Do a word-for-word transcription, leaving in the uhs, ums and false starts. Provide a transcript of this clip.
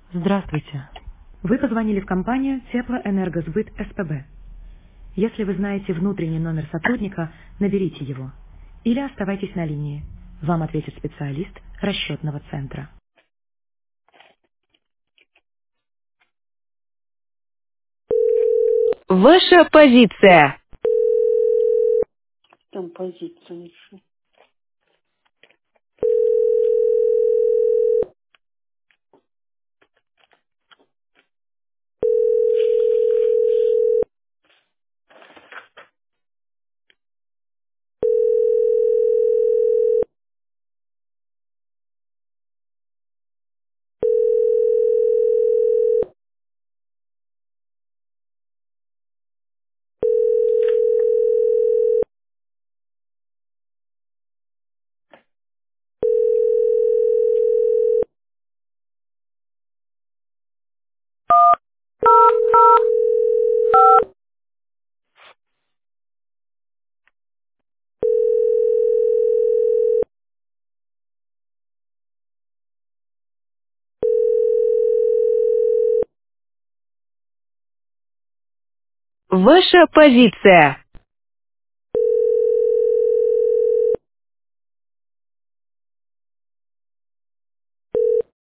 Здравствуйте. Вы позвонили в компанию Теплоэнергосбыт СПБ. Если вы знаете внутренний номер сотрудника, наберите его. Или оставайтесь на линии. Вам ответит специалист расчетного центра. Ваша позиция. Там позиция еще. Ваша позиция.